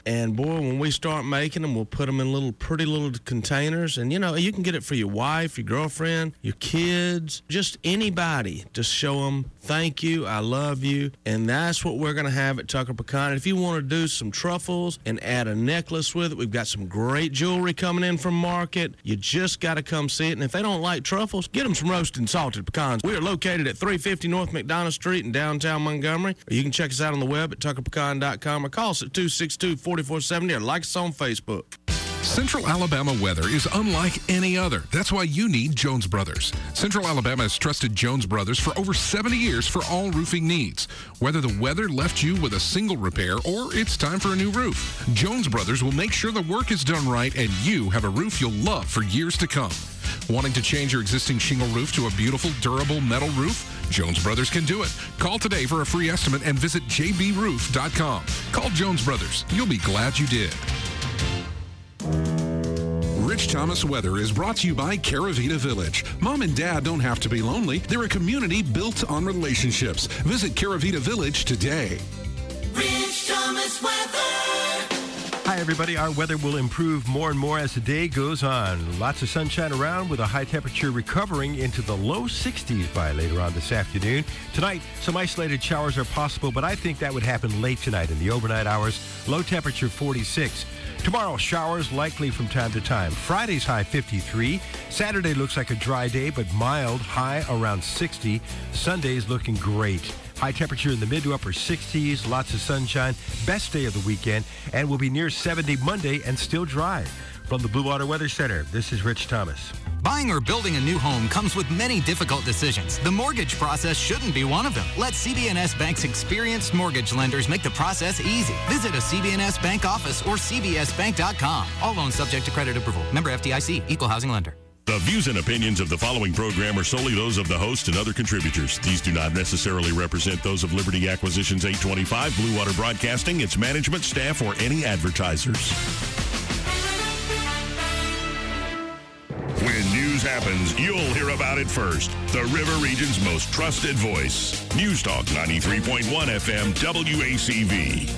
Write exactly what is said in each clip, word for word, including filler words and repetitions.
And, boy, when we start making them, we'll put them in little pretty little containers. And, you know, you can get it for your wife, your girlfriend, your kids, just anybody to show them, thank you, I love you. And that's what we're going to have at Tucker Pecan. And if you want to do some truffles and add a necklace with it, we've got some great jewelry coming in from market. You just got to come see it. And if they don't like truffles, get them some roasted and salted pecans. We are located at three fifty North McDonough Street in downtown Montgomery. Or you can check us out on the web at tucker pecan dot com or call us at two six two, four four seven zero or like us on Facebook. Central Alabama weather is unlike any other. That's why you need Jones Brothers. Central Alabama has trusted Jones Brothers for over seventy years for all roofing needs. Whether the weather left you with a single repair or it's time for a new roof, Jones Brothers will make sure the work is done right and you have a roof you'll love for years to come. Wanting to change your existing shingle roof to a beautiful, durable metal roof? Jones Brothers can do it. Call today for a free estimate and visit j b roof dot com. Call Jones Brothers. You'll be glad you did. Rich Thomas Weather is brought to you by Caravita Village. Mom and Dad don't have to be lonely. They're a community built on relationships. Visit Caravita Village today. Rich Thomas Weather. Hi, everybody. Our weather will improve more and more as the day goes on. Lots of sunshine around with a high temperature recovering into the low sixties by later on this afternoon. Tonight, some isolated showers are possible, but I think that would happen late tonight in the overnight hours. Low temperature forty-six. Tomorrow, showers likely from time to time. Friday's high fifty-three. Saturday looks like a dry day, but mild, high around sixty. Sunday's looking great. High temperature in the mid to upper sixties, lots of sunshine, best day of the weekend, and will be near seventy Monday and still dry. From the Blue Water Weather Center, this is Rich Thomas. Buying or building a new home comes with many difficult decisions. The mortgage process shouldn't be one of them. Let C B N S Bank's experienced mortgage lenders make the process easy. Visit a C B N S Bank office or c b s bank dot com. All loans subject to credit approval. Member F D I C, Equal Housing Lender. The views and opinions of the following program are solely those of the host and other contributors. These do not necessarily represent those of Liberty Acquisitions eight twenty-five, Blue Water Broadcasting, its management, staff, or any advertisers. When news happens, you'll hear about it first. The River Region's most trusted voice. News Talk ninety-three point one F M W A C V.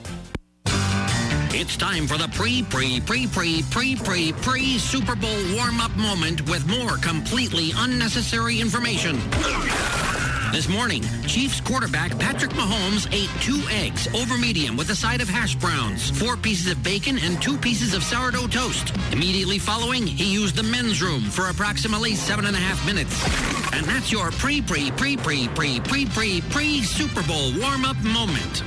It's time for the pre, pre, pre, pre, pre, pre, pre Super Bowl warm-up moment with more completely unnecessary information. This morning, Chiefs quarterback Patrick Mahomes ate two eggs over medium with a side of hash browns, four pieces of bacon, and two pieces of sourdough toast. Immediately following, he used the men's room for approximately seven and a half minutes. And that's your pre, pre, pre, pre, pre, pre, pre, pre Super Bowl warm-up moment.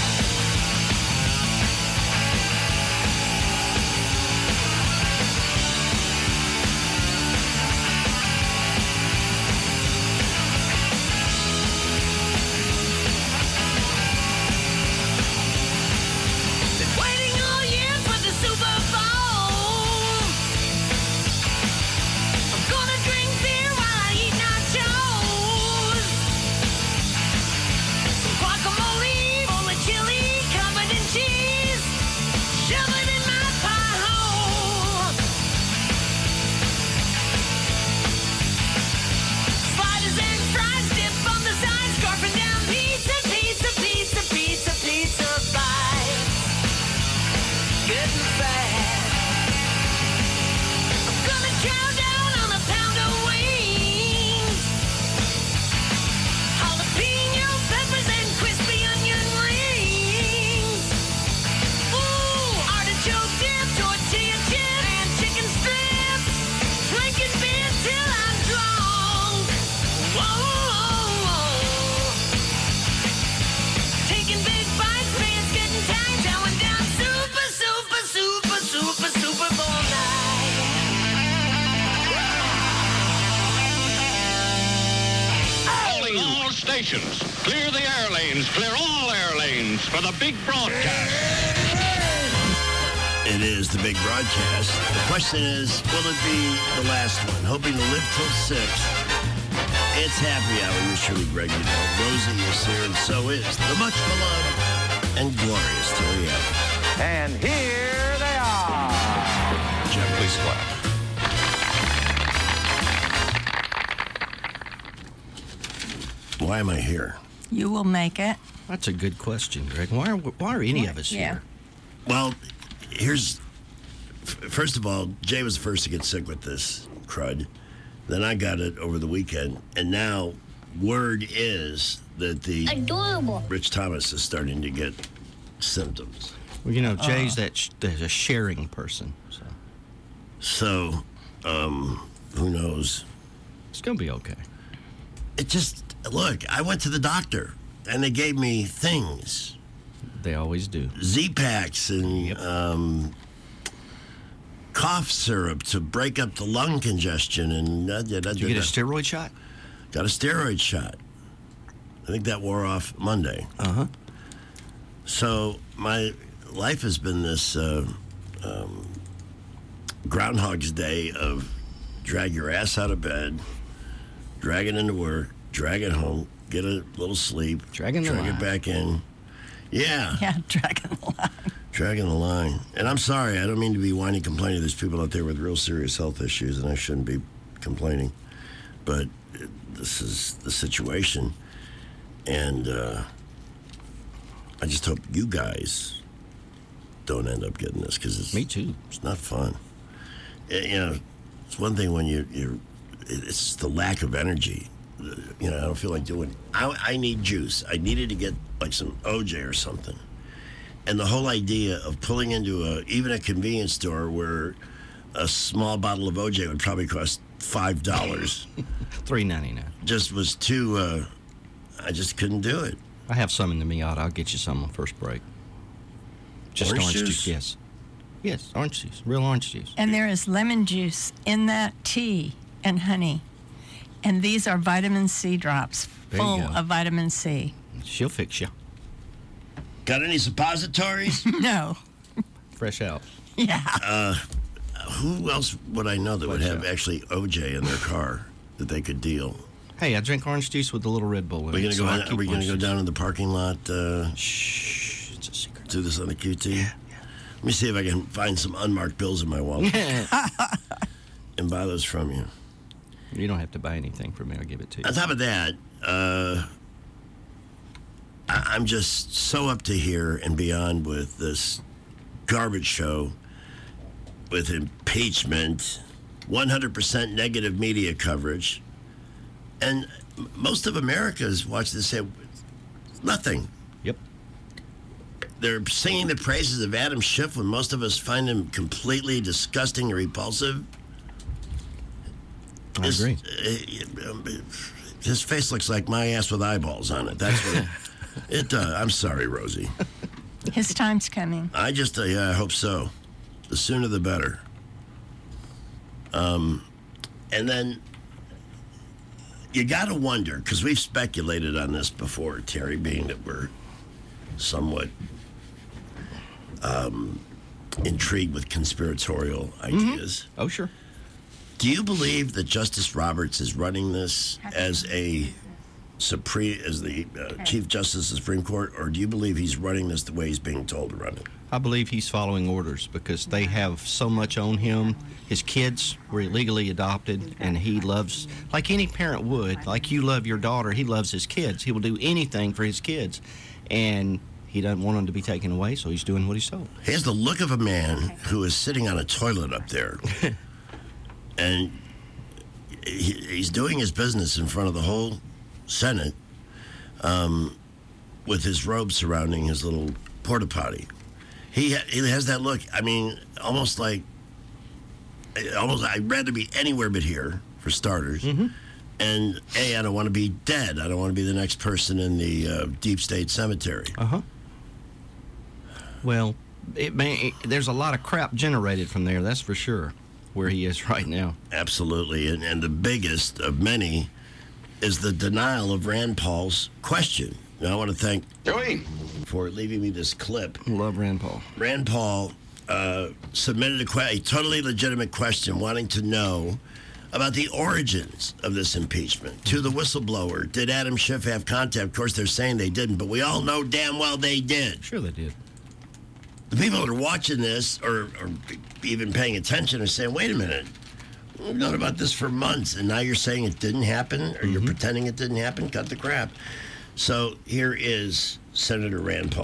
Clear the air lanes, clear all air lanes for the big broadcast. It is the big broadcast. The question is, will it be the last one? Hoping to live till six. It's happy hour with Shirley Greg, you know. Rosie is here, and so is the much beloved and glorious Terry Evans. And here they are. Jeff, please clap. Why am I here? You will make it. That's a good question, Greg. Why are, why are any of us yeah. here? Well, here's first of all, Jay was the first to get sick with this crud. Then I got it over the weekend, and now word is that the adorable Rich Thomas is starting to get symptoms. Well, you know, Jay's uh, that sh- there's a sharing person. So, so um, who knows? It's gonna be okay. It just look. I went to the doctor, and they gave me things. They always do. Z-Packs and yep. um, cough syrup to break up the lung congestion. And uh, yeah, did you get a steroid shot? Got a steroid shot. I think that wore off Monday. Uh huh. So my life has been this uh, um, Groundhog's Day of drag your ass out of bed, drag it into work, drag it home, get a little sleep, dragging the drag line. it back in. Yeah. Yeah, dragging the line. Dragging the line. And I'm sorry, I don't mean to be whiny complaining. There's people out there with real serious health issues, and I shouldn't be complaining. But this is the situation. And uh, I just hope you guys don't end up getting this, because it's, Me too. It's not fun. You know, it's one thing when you, you're, it's the lack of energy. You know, I don't feel like doing, I, I need juice. I needed to get like some O J or something. And the whole idea of pulling into a, even a convenience store where a small bottle of O J would probably cost five dollars. three ninety-nine. Just was too, uh, I just couldn't do it. I have some in the Miata. I'll get you some on first break. Just Orange orange, juice? juice? Yes. Yes, orange juice. Real orange juice. And there is lemon juice in that tea and honey. And these are vitamin C drops, There you full go. of vitamin C. She'll fix you. Got any suppositories? No. Fresh out. Yeah. Uh, who else would I know that would Fresh have out. actually O J in their car that they could deal? Hey, I drink orange juice with a little Red Bull in We're it. gonna so go. I Are keep we gonna orange go juice. down in the parking lot? Uh, Shh, it's a secret. do this on the Q T. Yeah, yeah. Let me see if I can find some unmarked bills in my wallet and buy those from you. You don't have to buy anything from me. I'll give it to you. On top of that, uh, I- I'm just so up to here and beyond with this garbage show with impeachment, one hundred percent negative media coverage, and m- most of America's watch this say nothing. Yep. They're singing the praises of Adam Schiff when most of us find him completely disgusting and repulsive. I His- agree. uh, His face looks like my ass with eyeballs on it. That's what it, it does. I'm sorry, Rosie. His time's coming. I just, uh, yeah, I hope so. The sooner the better. Um, and then you got to wonder, because we've speculated on this before, Terry, being that we're somewhat um, intrigued with conspiratorial ideas. Oh, sure. Do you believe that Justice Roberts is running this as a supreme, as the uh, Chief Justice of the Supreme Court, or do you believe he's running this the way he's being told to run it? I believe he's following orders because they have so much on him. His kids were illegally adopted, and he loves, like any parent would, like you love your daughter, he loves his kids. He will do anything for his kids, and he doesn't want them to be taken away, so he's doing what he's told. He has the look of a man who is sitting on a toilet up there, and he, he's doing his business in front of the whole Senate um, with his robe surrounding his little porta potty. He ha- he has that look. I mean, almost like, almost. I'd rather be anywhere but here, for starters. Mm-hmm. And A, I don't want to be dead. I don't want to be the next person in the uh, deep state cemetery. Uh huh. Well, it may, it, there's a lot of crap generated from there. That's for sure. Where he is right now. Absolutely, and and the biggest of many is the denial of Rand Paul's question. Now, I want to thank Joey for leaving me this clip. Love Rand Paul. Rand Paul uh, submitted a, que- a totally legitimate question wanting to know about the origins of this impeachment. To the whistleblower, did Adam Schiff have contact? Of course, they're saying they didn't, but we all know damn well they did. Sure they did. The people that are watching this or, or even paying attention are saying, wait a minute, we've known about this for months, and now you're saying it didn't happen, or Mm-hmm. you're pretending it didn't happen? Cut the crap. So here is Senator Rand Paul.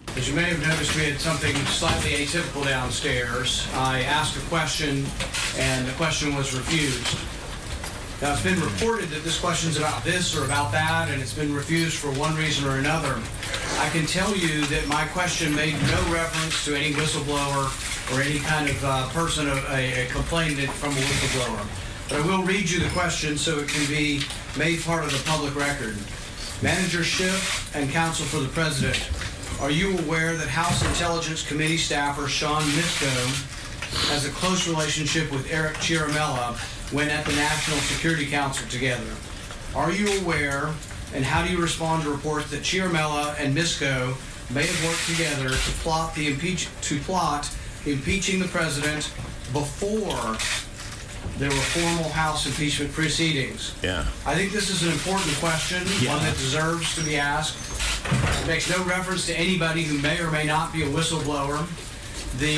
As you may have noticed, we had something slightly atypical downstairs. I asked a question, and the question was refused. Now, it's been reported that this question's about this or about that, and it's been refused for one reason or another. I can tell you that my question made no reference to any whistleblower or any kind of uh, person, a, a complainant from a whistleblower. But I will read you the question so it can be made part of the public record. Manager Schiff and Counsel for the President, are you aware that House Intelligence Committee staffer Sean Misko has a close relationship with Eric Ciaramella when at the National Security Council together? Are you aware, and how do you respond to reports that Ciaramella and Misko may have worked together to plot the impeach to plot impeaching the president before there were formal House impeachment proceedings? Yeah. I think this is an important question, Yeah. one that deserves to be asked. It makes no reference to anybody who may or may not be a whistleblower. The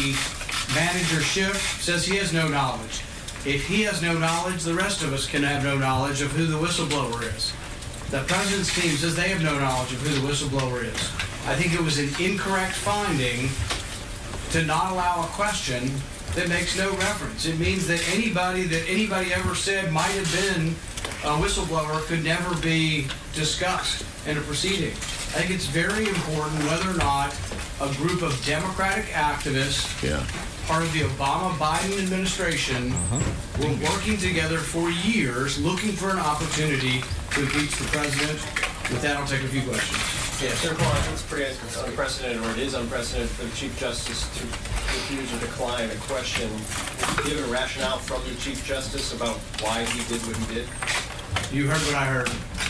manager Schiff says he has no knowledge. If he has no knowledge, the rest of us can have no knowledge of who the whistleblower is. The president's team says they have no knowledge of who the whistleblower is. I think it was an incorrect finding to not allow a question that makes no reference. It means that anybody that anybody ever said might have been a whistleblower could never be discussed in a proceeding. I think it's very important whether or not a group of Democratic activists, Yeah. part of the Obama-Biden administration, were working together for years looking for an opportunity to impeach the president. With that, I'll take a few questions. Yeah, Senator Paul, I think it's pretty unprecedented, or it is unprecedented for the Chief Justice to refuse or decline a question. Given a rationale from the Chief Justice about why he did what he did? You heard what I heard.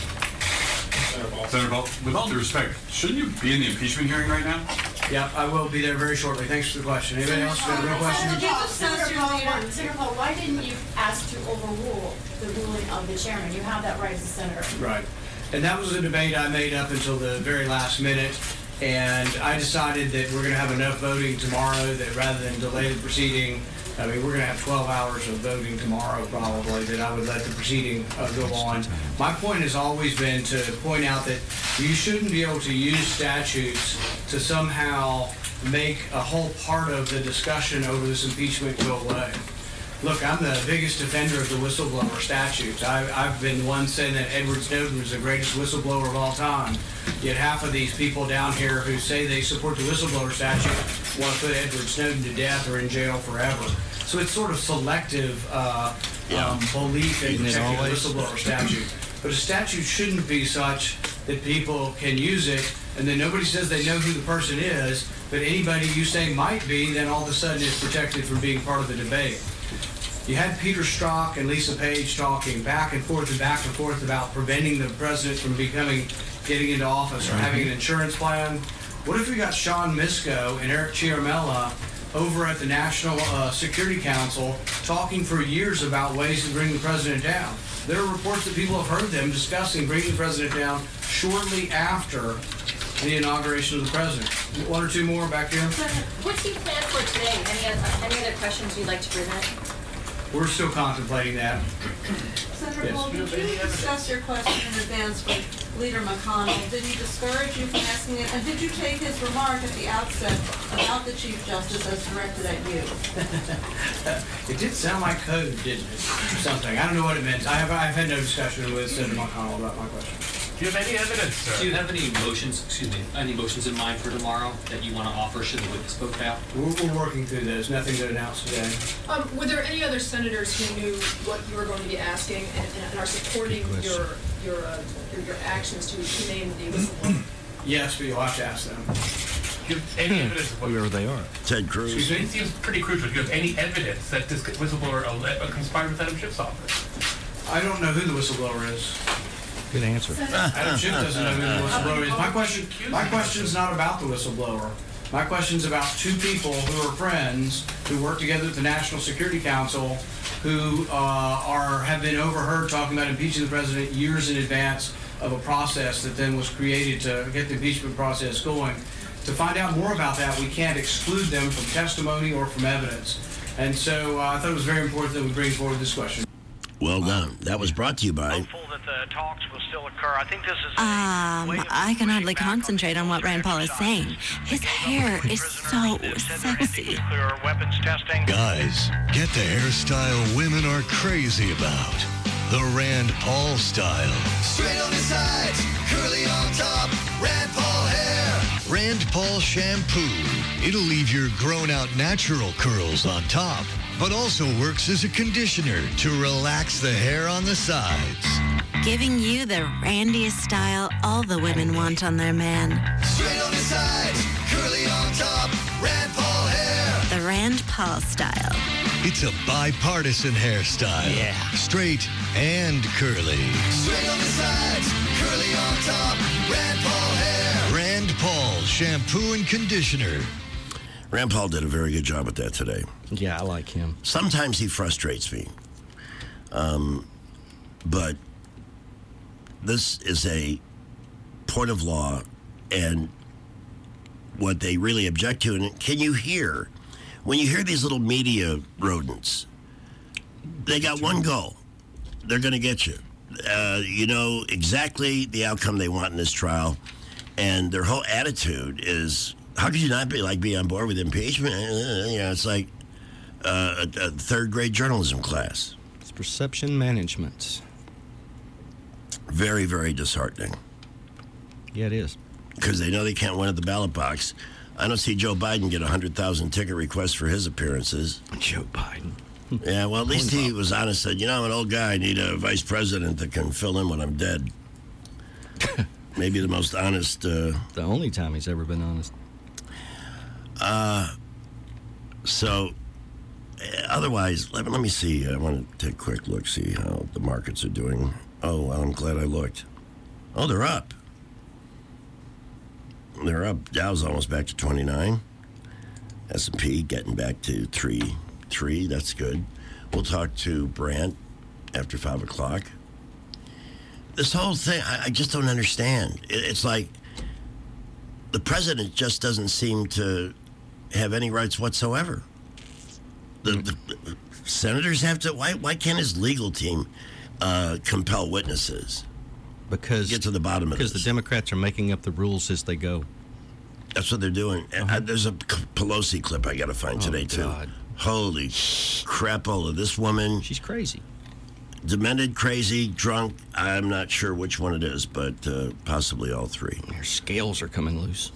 Senator Paul. Senator Paul, with all due respect, shouldn't you be in the impeachment hearing right now? Yeah, I will be there very shortly. Thanks for the question. Anybody else got a real question? Senator Paul, Senator Paul, why- Senator Paul, why didn't you ask to overrule the ruling of the chairman? You have that right as a senator. Right. And that was a debate I made up until the very last minute. And I decided that we're going to have enough voting tomorrow that rather than delay the proceeding, I mean, we're going to have twelve hours of voting tomorrow probably, that I would let the proceeding uh, go on. My point has always been to point out that you shouldn't be able to use statutes to somehow make a whole part of the discussion over this impeachment go away. Look, I'm the biggest defender of the whistleblower statutes. I, I've been one saying that Edward Snowden was the greatest whistleblower of all time. Yet half of these people down here who say they support the whistleblower statute want to put Edward Snowden to death or in jail forever. So it's sort of selective uh, Yeah. um, belief in Isn't it protecting the always? whistleblower statute. But a statute shouldn't be such that people can use it and then nobody says they know who the person is, but anybody you say might be, then all of a sudden is protected from being part of the debate. You had Peter Strzok and Lisa Page talking back and forth and back and forth about preventing the president from becoming, getting into office or having an insurance plan. What if we got Sean Misko and Eric Ciaramella over at the National uh, Security Council talking for years about ways to bring the president down? There are reports that people have heard them discussing bringing the president down shortly after the inauguration of the president. One or two more back here. What's your plan for today? Any, uh, any other questions you'd like to present? We're still contemplating that. Senator Yes. Paul, did you discuss your question in advance with Leader McConnell? Did he discourage you from asking it? And did you take his remark at the outset about the Chief Justice as directed at you? It did sound like code, didn't it? Or something. I don't know what it meant. I have, I've had no discussion with Senator McConnell about my question. Do you have any evidence, sir? Do you have any motions, excuse me, any motions in mind for tomorrow that you want to offer should the witness vote out? We're, we're working through those. Nothing to announce today. Um, were there any other senators who knew what you were going to be asking and, and are supporting your your, uh, your your actions to, to name the whistleblower? Yes, but you'll have to ask them. Do you have any evidence of what Whoever they are. Ted Cruz. Excuse me, it seems pretty crucial. Do you have any evidence that this whistleblower uh, conspired with Adam Schiff's office? I don't know who the whistleblower is. Good answer. Adam Schiff doesn't know who the whistleblower is. My question, my question's not about the whistleblower. My question's about two people who are friends who work together at the National Security Council, who uh, are have been overheard talking about impeaching the president years in advance of a process that then was created to get the impeachment process going. To find out more about that, we can't exclude them from testimony or from evidence. And so uh, I thought it was very important that we bring forward this question. Well done. That was brought to you by the talks will still occur. I think this is a Um, way of I can hardly concentrate on what Rand Paul is saying. His hair is so sexy. nuclear weapons testing. Guys, get the hairstyle women are crazy about. The Rand Paul style. Straight on the sides, curly on top, Rand Paul hair. Rand Paul shampoo. It'll leave your grown-out natural curls on top, but also works as a conditioner to relax the hair on the sides. Giving you the randiest style all the women want on their man. Straight on the sides, curly on top, Rand Paul hair. The Rand Paul style. It's a bipartisan hairstyle. Yeah. Straight and curly. Straight on the sides, curly on top, Rand Paul hair. Rand Paul shampoo and conditioner. Rand Paul did a very good job at that today. Yeah, I like him. Sometimes he frustrates me. Um, but this is a point of law, and what they really object to, and can you hear, when you hear these little media rodents, they got one goal. They're going to get you. Uh, you know exactly the outcome they want in this trial, and their whole attitude is, how could you not be like be on board with impeachment? Uh, you know, it's like uh, a, a third grade journalism class. It's perception management. Very, very disheartening. Yeah, it is. Because they know they can't win at the ballot box. I don't see Joe Biden get one hundred thousand ticket requests for his appearances. Joe Biden. Yeah, well, at least he was honest. Said, you know, I'm an old guy. I need a vice president that can fill in when I'm dead. Maybe the most honest. Uh, the only time he's ever been honest. Uh, so, otherwise, let, let me see. I want to take a quick look, see how the markets are doing. Oh, well, I'm glad I looked. Oh, they're up. They're up. Dow's almost back to twenty-nine. S and P getting back to three, three. That's good. We'll talk to Brandt after five o'clock. This whole thing, I, I just don't understand. It, it's like the president just doesn't seem to have any rights whatsoever. The, the, the senators have to. Why? Why can't his legal team uh, compel witnesses? Because get to the bottom of because this. the Democrats are making up the rules as they go. That's what they're doing. Uh-huh. I, there's a Pelosi clip I got to find oh, today too. God. Holy crapola! This woman. She's crazy. Demented, crazy, drunk. I'm not sure which one it is, but uh, possibly all three. Her scales are coming loose.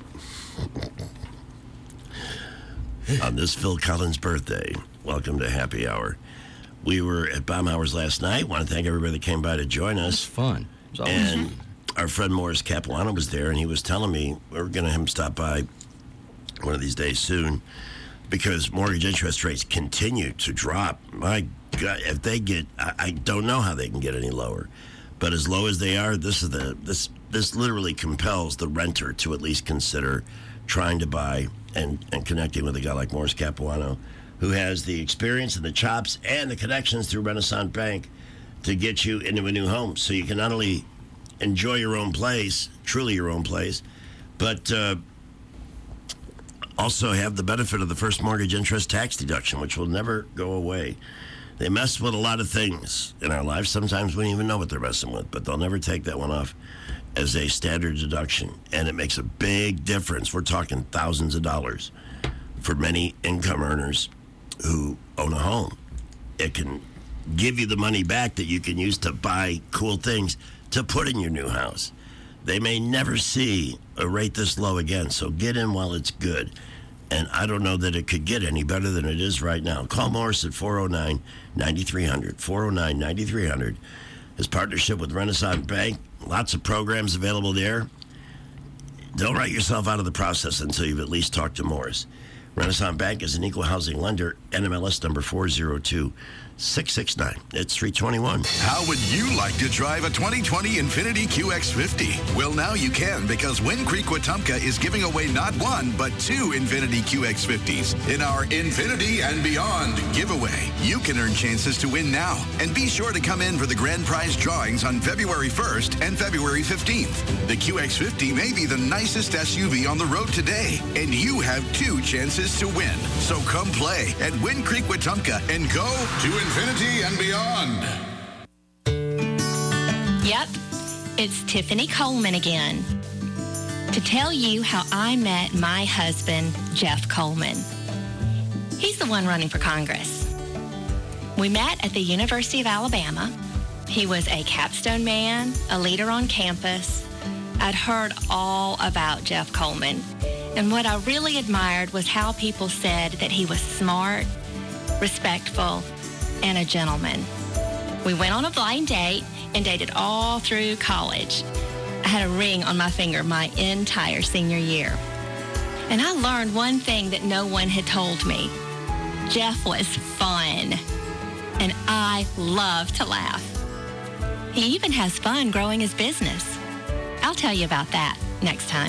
On this Phil Collins birthday, welcome to Happy Hour. We were at Bomb Hours last night. Want to thank everybody that came by to join us. It was fun. It was and fun. Our friend Morris Capuano was there, and he was telling me we're going to have him stop by one of these days soon because mortgage interest rates continue to drop. My God, if they get, I, I don't know how they can get any lower, but as low as they are, this is the this this literally compels the renter to at least consider trying to buy and and connecting with a guy like Morris Capuano, who has the experience and the chops and the connections through Renaissance Bank to get you into a new home. So you can not only enjoy your own place, truly your own place, but uh, also have the benefit of the first mortgage interest tax deduction, which will never go away. They mess with a lot of things in our lives. Sometimes we don't even know what they're messing with, but they'll never take that one off as a standard deduction. And it makes a big difference. We're talking thousands of dollars for many income earners who own a home. It can give you the money back that you can use to buy cool things to put in your new house. They may never see a rate this low again, so get in while it's good. And I don't know that it could get any better than it is right now. Call Morris at four oh nine, nine three hundred, four oh nine, nine three hundred. His partnership with Renaissance Bank, lots of programs available there. Don't write yourself out of the process until you've at least talked to Morris. Renaissance Bank is an equal housing lender, N M L S number four oh two six six nine. It's three twenty-one. How would you like to drive a twenty twenty Infiniti Q X fifty? Well, now you can, because Wind Creek Wetumpka is giving away not one, but two Infiniti Q X fifties in our Infinity and Beyond giveaway. You can earn chances to win now, and be sure to come in for the grand prize drawings on February first and February fifteenth. The Q X fifty may be the nicest S U V on the road today, and you have two chances to win. So come play at Wind Creek Wetumpka and go to Infinity and Beyond. Yep, it's Tiffany Coleman again, to tell you how I met my husband, Jeff Coleman. He's the one running for Congress. We met at the University of Alabama. He was a capstone man, a leader on campus. I'd heard all about Jeff Coleman, and what I really admired was how people said that he was smart, respectful, and a gentleman. We went on a blind date and dated all through college. I had a ring on my finger my entire senior year. And I learned one thing that no one had told me. Jeff was fun, and I love to laugh. He even has fun growing his business. I'll tell you about that next time.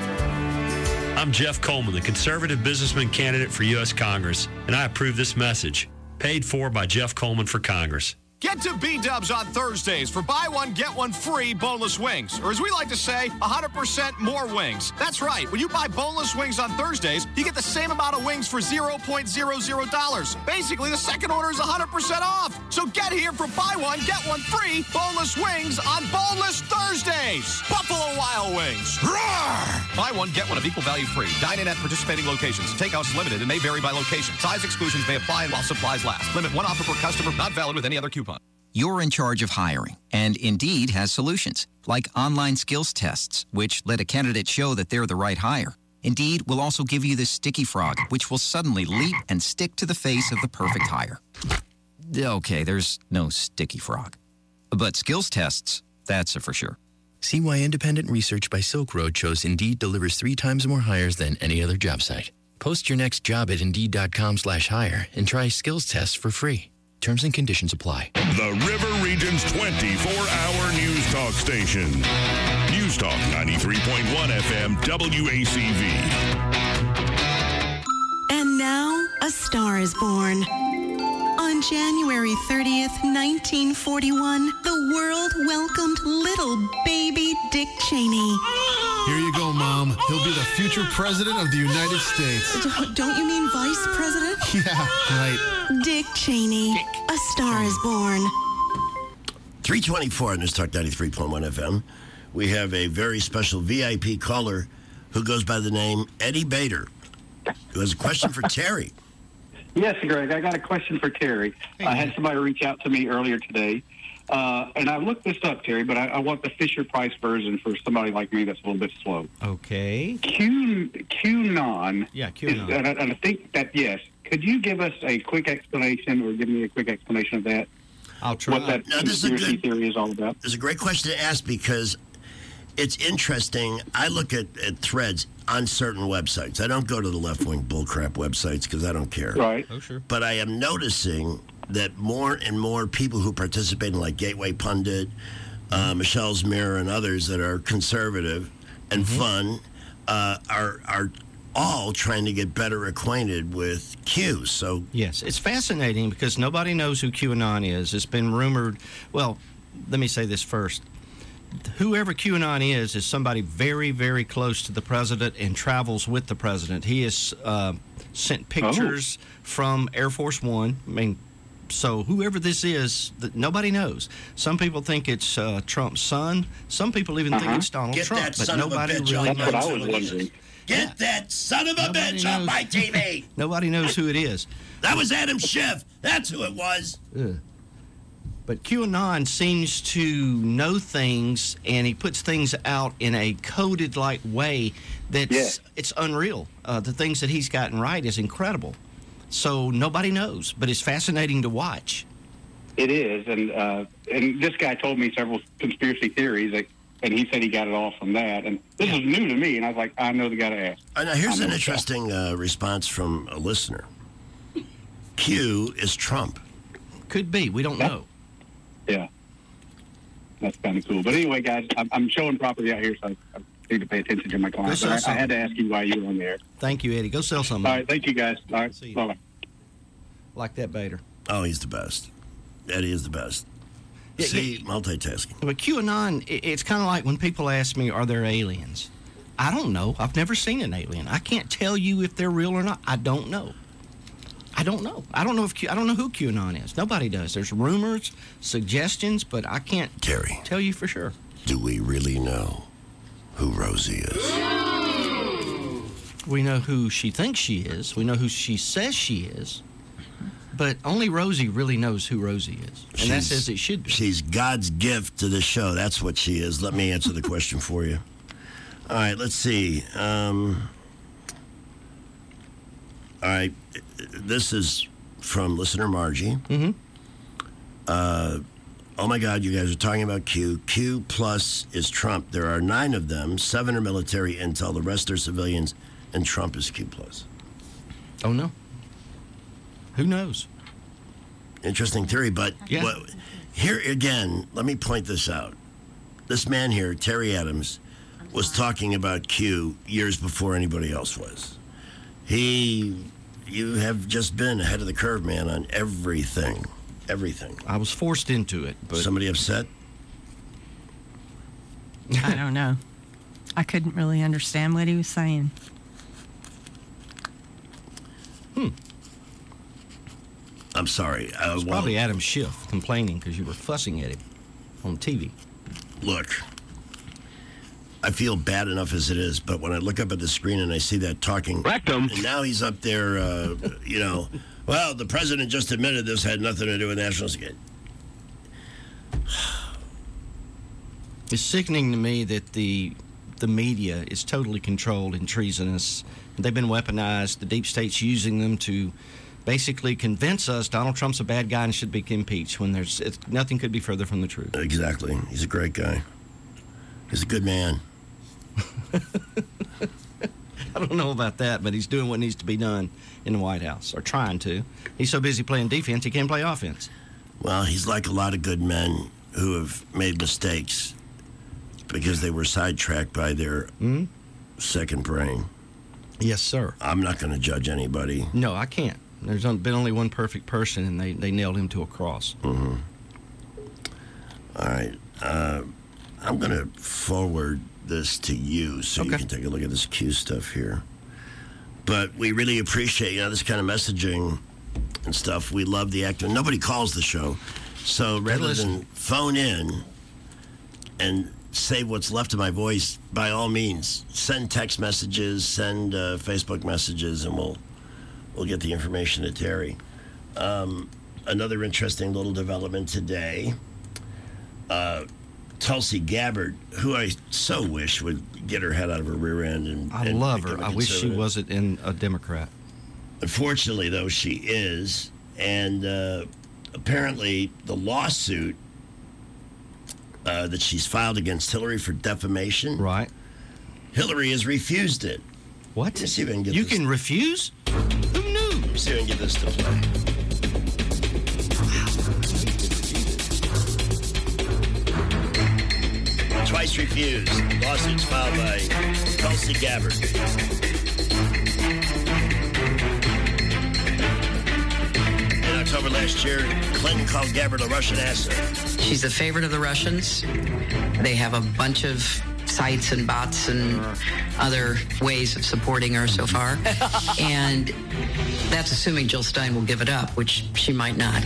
I'm Jeff Coleman, the conservative businessman candidate for U S Congress, and I approve this message. Paid for by Jeff Coleman for Congress. Get to B-Dubs on Thursdays for buy one, get one free boneless wings. Or as we like to say, one hundred percent more wings. That's right. When you buy boneless wings on Thursdays, you get the same amount of wings for zero point zero zero dollars. Basically, the second order is one hundred percent off. So get here for buy one, get one free boneless wings on Boneless Thursdays. Buffalo Wild Wings. Roar! Buy one, get one of equal value free. Dine in at participating locations. Takeout is limited and may vary by location. Size exclusions may apply while supplies last. Limit one offer per customer. Not valid with any other coupon. You're in charge of hiring, and Indeed has solutions, like online skills tests, which let a candidate show that they're the right hire. Indeed will also give you the sticky frog, which will suddenly leap and stick to the face of the perfect hire. Okay, there's no sticky frog. But skills tests, that's a for sure. See why independent research by Silk Road shows Indeed delivers three times more hires than any other job site. Post your next job at Indeed.com slash hire and try skills tests for free. Terms and conditions apply. The River Region's twenty-four hour news talk station. News Talk ninety-three point one F M W A C V. And now, a star is born. On January thirtieth, nineteen forty-one, the world welcomed little baby Dick Cheney. Here you go, Mom. He'll be the future president of the United States. D- don't you mean vice president? Yeah, right. Dick Cheney. Dick. A star is born. three twenty-four on News Talk ninety-three point one F M. We have a very special V I P caller who goes by the name Eddie Bader, who has a question for Terry. Yes, Greg, I got a question for Terry. Hey, I had somebody reach out to me earlier today, uh, and I looked this up, Terry, but I, I want the Fisher-Price version for somebody like me that's a little bit slow. Okay. Q, QAnon. Yeah, QAnon. Is, and, I, and I think that, yes. Could you give us a quick explanation or give me a quick explanation of that? I'll try. What that Now, this is a conspiracy good- theory is all about? It's a great question to ask because it's interesting. I look at, at threads on certain websites. I don't go to the left-wing bullcrap websites because I don't care. Right. Oh, sure. But I am noticing that more and more people who participate in like Gateway Pundit, uh, Michelle's Mirror, and others that are conservative and Mm-hmm. fun uh, are are all trying to get better acquainted with Q. So yes, it's fascinating because nobody knows who QAnon is. It's been rumored. Well, let me say this first. Whoever QAnon is is somebody very, very close to the president and travels with the president. He has uh, sent pictures oh. from Air Force One. I mean, so whoever this is, that nobody knows. Some people think it's uh, Trump's son. Some people even uh-huh. think it's Donald Get Trump. that but son nobody of a bitch really on knows. That's what I was wondering. Get Yeah. that son of a Nobody bitch knows. on my T V. Nobody knows who it is. That was Adam Schiff. That's who it was. Ugh. But QAnon seems to know things, and he puts things out in a coded-like way that's Yeah. it's unreal. Uh, the things that he's gotten right is incredible. So nobody knows, but it's fascinating to watch. It is, and uh, and this guy told me several conspiracy theories, like, and he said he got it all from that. And this is new to me, and I was like, I know the guy to ask. Uh, now, here's I an know interesting uh, response from a listener. Q is Trump. Could be. We don't Yeah. know. Yeah, that's kind of cool. But anyway, guys, I'm, I'm showing property out here, so I, I need to pay attention to my clients. Go But sell I, I had to ask you why you were on the air. Thank you, Eddie. Go sell something. All right, thank you, guys. All right, See you. bye-bye. Like that Bader. Oh, he's the best. Eddie is the best. Yeah, See, yeah. multitasking. But QAnon, it- it's kind of like when people ask me, are there aliens? I don't know. I've never seen an alien. I can't tell you if they're real or not. I don't know. I don't know. I don't know if Q, I don't know who QAnon is. Nobody does. There's rumors, suggestions, but I can't Terry, tell you for sure. Do we really know who Rosie is? We know who she thinks she is. We know who she says she is. But only Rosie really knows who Rosie is. And She's, that's as it should be. She's God's gift to the show. That's what she is. Let me answer the question for you. All right, let's see. Um, all right, this is from listener Margie. Mm-hmm. Uh, oh, my God, you guys are talking about Q. Q plus is Trump. There are nine of them. Seven are military intel. The rest are civilians. And Trump is Q plus. Oh, no. Who knows? Interesting theory, but Yeah. what, here again, let me point this out. This man here, Terry Adams, was talking about Q years before anybody else was. He, you have just been ahead of the curve, man, on everything. Everything. I was forced into it, but... Somebody upset? I don't know. I couldn't really understand what he was saying. Hmm. I'm sorry. Uh, It's well, probably Adam Schiff complaining because you were fussing at him on T V. Look, I feel bad enough as it is, but when I look up at the screen and I see that talking... Rectum. And now he's up there, uh, you know, well, the president just admitted this had nothing to do with national security. It's sickening to me that the the media is totally controlled and treasonous. They've been weaponized. The deep state's using them to basically convince us Donald Trump's a bad guy and should be impeached when there's it's, nothing could be further from the truth. Exactly. He's a great guy. He's a good man. I don't know about that, but he's doing what needs to be done in the White House, or trying to. He's so busy playing defense, he can't play offense. Well, he's like a lot of good men who have made mistakes because they were sidetracked by their mm-hmm. second brain. Yes, sir. I'm not going to judge anybody. No, I can't. There's been only one perfect person, and they, they nailed him to a cross. Mm-hmm. All right. Uh, I'm going to forward this to you so Okay. you can take a look at this Q stuff here. But we really appreciate, you know, this kind of messaging and stuff. We love the actor. Nobody calls the show. So rather than phone in and say what's left of my voice, by all means, send text messages, send uh, Facebook messages, and we'll we'll get the information to Terry. Um, another interesting little development today. Uh, Tulsi Gabbard, who I so wish would get her head out of her rear end. And, I and love become her. a I wish she conservative. wasn't in a Democrat. Unfortunately, though, she is. And uh, apparently the lawsuit uh, that she's filed against Hillary for defamation. Right. Hillary has refused it. What? Let me see if I can get You this. can refuse? Who knew? Let me see if I can get this to play. Twice refused. Lawsuits filed by Tulsi Gabbard. In October last year, Clinton called Gabbard a Russian asset. She's a favorite of the Russians. They have a bunch of sites and bots and other ways of supporting her so far. And that's assuming Jill Stein will give it up, which she might not.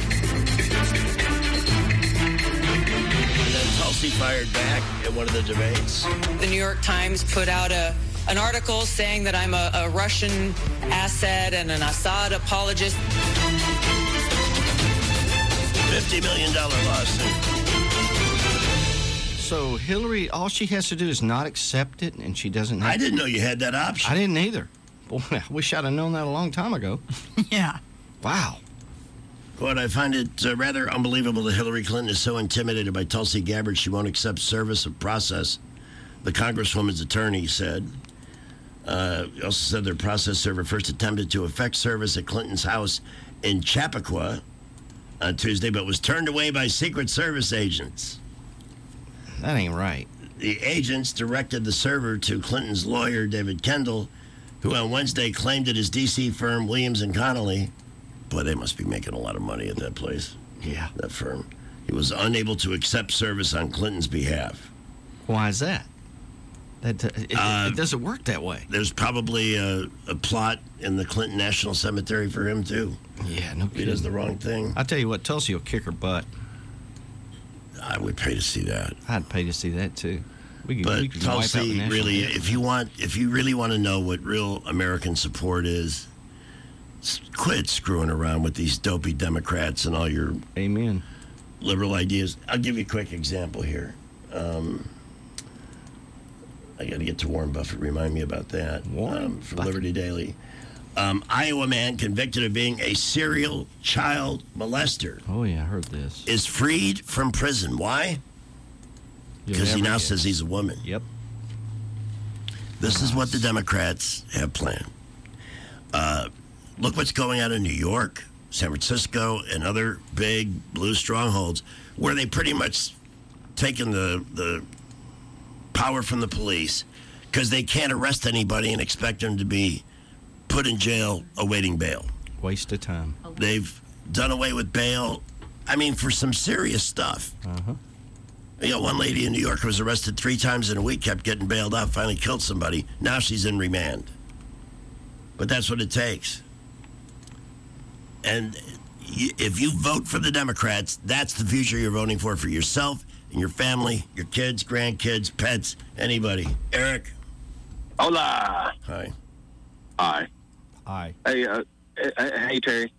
Tulsi fired back in one of the debates. The New York Times put out a an article saying that I'm a, a Russian asset and an Assad apologist. fifty million dollars lawsuit. So Hillary, all she has to do is not accept it, and she doesn't have I didn't know you had that option. I didn't either. Boy, I wish I'd have known that a long time ago. Yeah. Wow. But I find it uh, rather unbelievable that Hillary Clinton is so intimidated by Tulsi Gabbard she won't accept service of process, the Congresswoman's attorney said. Uh, he also said their process server first attempted to effect service at Clinton's house in Chappaqua on Tuesday, but was turned away by Secret Service agents. That ain't right. The agents directed the server to Clinton's lawyer, David Kendall, who on Wednesday claimed that his D C firm, Williams and Connolly, boy, they must be making a lot of money at that place. Yeah. That firm. He was unable to accept service on Clinton's behalf. Why is that? That, it, Uh, it doesn't work that way. There's probably a, a plot in the Clinton National Cemetery for him, too. Yeah, no He kidding. does the wrong thing. I tell you what, Tulsi will kick her butt. I would pay to see that. I'd pay to see that, too. We could, But we could wipe out the Tulsi, national really, debt. if you want, if you really want to know what real American support is, s- quit screwing around with these dopey Democrats and all your Amen. liberal ideas. I'll give you a quick example here. Um, I got to get to Warren Buffett. Remind me about that. Warren um, from Buffett. Liberty Daily. Um, Iowa man convicted of being a serial child molester Oh, yeah, I heard this. is freed from prison. Why? You'll Because he never now guess. says he's a woman. Yep. This is what the Democrats have planned. Uh, look what's going on in New York, San Francisco, and other big blue strongholds where they pretty much taken the, the power from the police because they can't arrest anybody and expect them to be put in jail awaiting bail. Waste of time. They've done away with bail, I mean, for some serious stuff. Uh-huh. You know, one lady in New York was arrested three times in a week, kept getting bailed out, finally killed somebody. Now she's in remand. But that's what it takes. And y- if you vote for the Democrats, that's the future you're voting for, for yourself and your family, your kids, grandkids, pets, anybody. Eric? Hola. Hi. Hi. Hi. Hey, uh, hey, hey, Terry.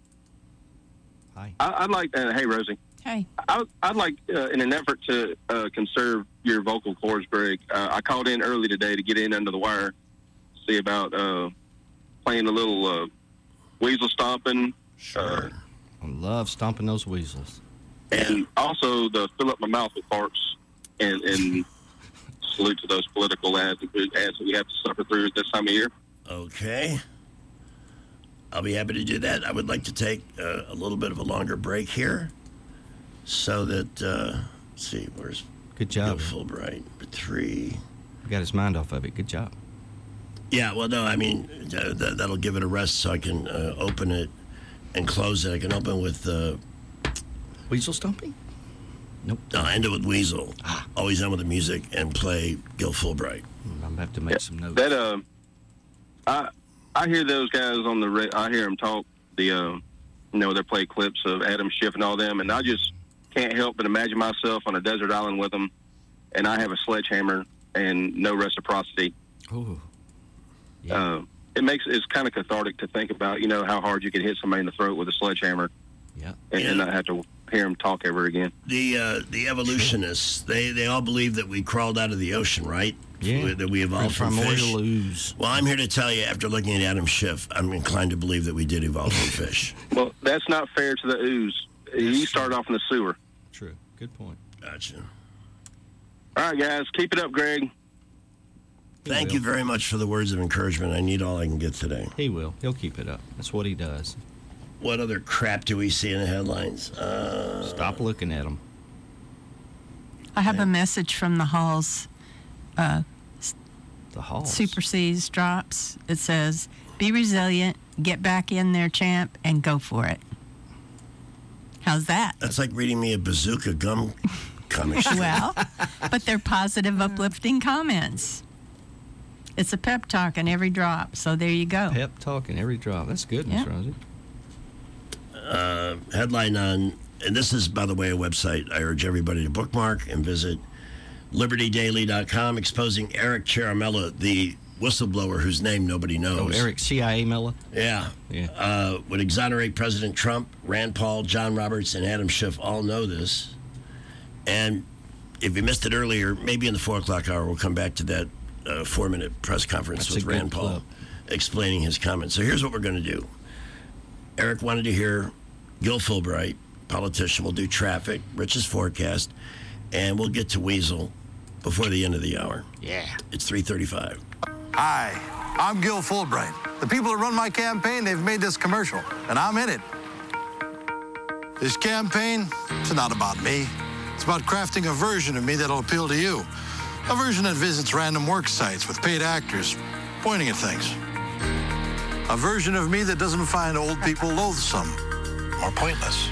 Hi. I, I'd like, uh, hey, Rosie. Hey. I, I'd like, uh, in an effort to uh, conserve your vocal cords, Greg, uh, I called in early today to get in under the wire, see about uh, playing a little uh, weasel stomping. Sure. I love stomping those weasels. And also the fill up my mouth with farts and, and salute to those political ads, ads that we have to suffer through this time of year. Okay. I'll be happy to do that. I would like to take uh, a little bit of a longer break here so that, uh, let's see, where's Good job. Bill Fulbright? Three. Got his mind off of it. Good job. Yeah, well, no, I mean, uh, that, that'll give it a rest so I can uh, open it and close it. I can open with... Uh, Weasel stomping? Nope. No, I end it with Weasel. Always end with the music and play Gil Fulbright. I'm going to have to make some notes. That, uh, I I hear those guys on the, ra- I hear them talk, the, uh, you know, they play clips of Adam Schiff and all them, and I just can't help but imagine myself on a desert island with them, and I have a sledgehammer and no reciprocity. Ooh. Uh, it makes it's kind of cathartic to think about, you know, how hard you could hit somebody in the throat with a sledgehammer, yeah, and, and not have to hear them talk ever again. The uh, the evolutionists, they, they all believe that we crawled out of the ocean, right? Yeah. That we evolved from fish. Well, I'm here to tell you, after looking at Adam Schiff, I'm inclined to believe that we did evolve from fish. Well, that's not fair to the ooze. He started off in the sewer. True. Good point. Gotcha. All right, guys, keep it up, Greg. Thank you very much for the words of encouragement. I need all I can get today. He will. He'll keep it up. That's what he does. What other crap do we see in the headlines? Uh, Stop looking at them. I have a message from the Halls. Uh, the Halls? Super Seas drops. It says, be resilient, get back in there, champ, and go for it. How's that? That's like reading me a Bazooka Gum comic strip. Well, but they're positive, uplifting comments. It's a pep talk in every drop, so there you go. Pep talk in every drop. That's good, Miss Yeah. Rosie. Uh, headline on, and this is, by the way, a website I urge everybody to bookmark and visit, liberty daily dot com, exposing Eric Ciaramella, the whistleblower whose name nobody knows. Oh, Eric C I A Mella? Yeah. Yeah. Uh, would exonerate President Trump, Rand Paul, John Roberts, and Adam Schiff all know this. And if you missed it earlier, maybe in the four o'clock hour, we'll come back to that uh, four-minute press conference That's with a good Rand Paul clip. explaining his comments. So here's what we're going to do. Eric wanted to hear Gil Fulbright, politician. We'll do traffic, Rich's forecast, and we'll get to Weasel before the end of the hour. Yeah. It's three thirty-five. Hi, I'm Gil Fulbright. The people that run my campaign, they've made this commercial, and I'm in it. This campaign, it's not about me. It's about crafting a version of me that'll appeal to you. A version that visits random work sites with paid actors pointing at things. A version of me that doesn't find old people loathsome or pointless.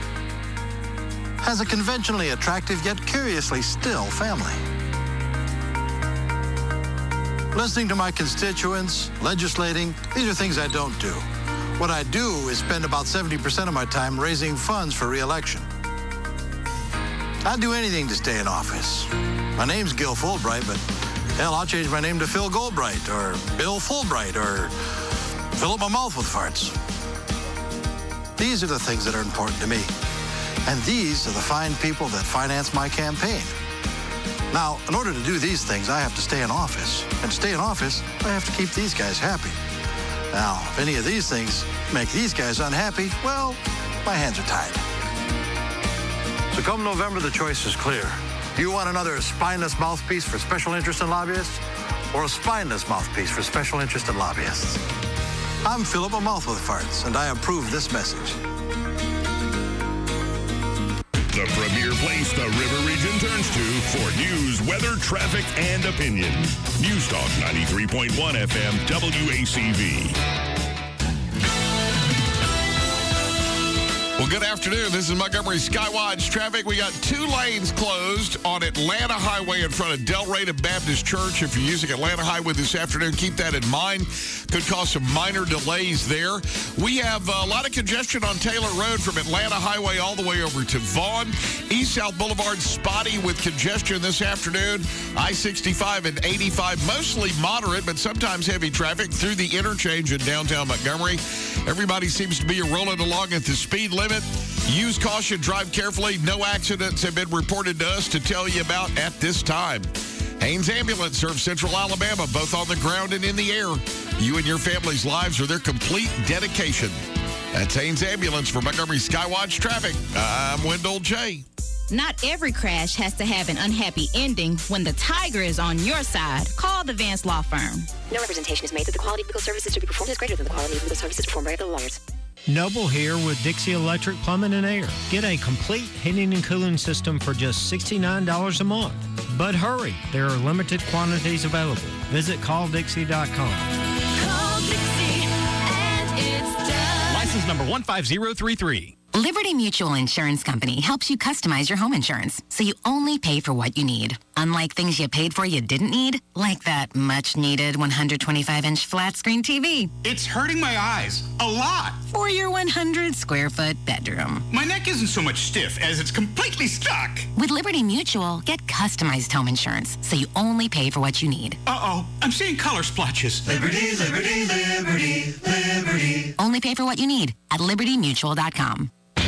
Has a conventionally attractive yet curiously still family. Listening to my constituents, legislating, these are things I don't do. What I do is spend about seventy percent of my time raising funds for re-election. I'd do anything to stay in office. My name's Gil Fulbright, but hell, I'll change my name to Phil Goldbright or Bill Fulbright or fill up my mouth with farts. These are the things that are important to me. And these are the fine people that finance my campaign. Now, in order to do these things, I have to stay in office. And to stay in office, I have to keep these guys happy. Now, if any of these things make these guys unhappy, well, my hands are tied. So come November, the choice is clear. Do you want another spineless mouthpiece for special interest and lobbyists, or a spineless mouthpiece for special interest and lobbyists? I'm Philip a Mouth with Farts, and I approve this message. The premier place the River Region turns to for news, weather, traffic, and opinion. News Talk ninety-three point one F M W A C V. Well, good afternoon. This is Montgomery Skywatch traffic. We got two lanes closed on Atlanta Highway in front of Delrata Baptist Church. If you're using Atlanta Highway this afternoon, keep that in mind. Could cause some minor delays there. We have a lot of congestion on Taylor Road from Atlanta Highway all the way over to Vaughn. East-South Boulevard spotty with congestion this afternoon. I sixty-five and eighty-five mostly moderate, but sometimes heavy traffic through the interchange in downtown Montgomery. Everybody seems to be rolling along at the speed limit. Use caution, drive carefully. No accidents have been reported to us to tell you about at this time. Haynes Ambulance serves Central Alabama, both on the ground and in the air. You and your family's lives are their complete dedication. That's Haynes Ambulance for Montgomery Skywatch Traffic. I'm Wendell J. Not every crash has to have an unhappy ending. When the tiger is on your side, call the Vance Law Firm. No representation is made that the quality of legal services to be performed is greater than the quality of legal services performed by other lawyers. Noble here with Dixie Electric Plumbing and Air. Get a complete heating and cooling system for just sixty-nine dollars a month. But hurry, there are limited quantities available. Visit call dixie dot com. Call Dixie and it's done. License number one five zero three three. Liberty Mutual Insurance Company helps you customize your home insurance so you only pay for what you need. Unlike things you paid for you didn't need, like that much-needed one hundred twenty-five inch flat-screen T V. It's hurting my eyes a lot. For your one hundred square foot bedroom. My neck isn't so much stiff as it's completely stuck. With Liberty Mutual, get customized home insurance so you only pay for what you need. Uh-oh, I'm seeing color splotches. Liberty, liberty, liberty, liberty. Only pay for what you need at liberty mutual dot com.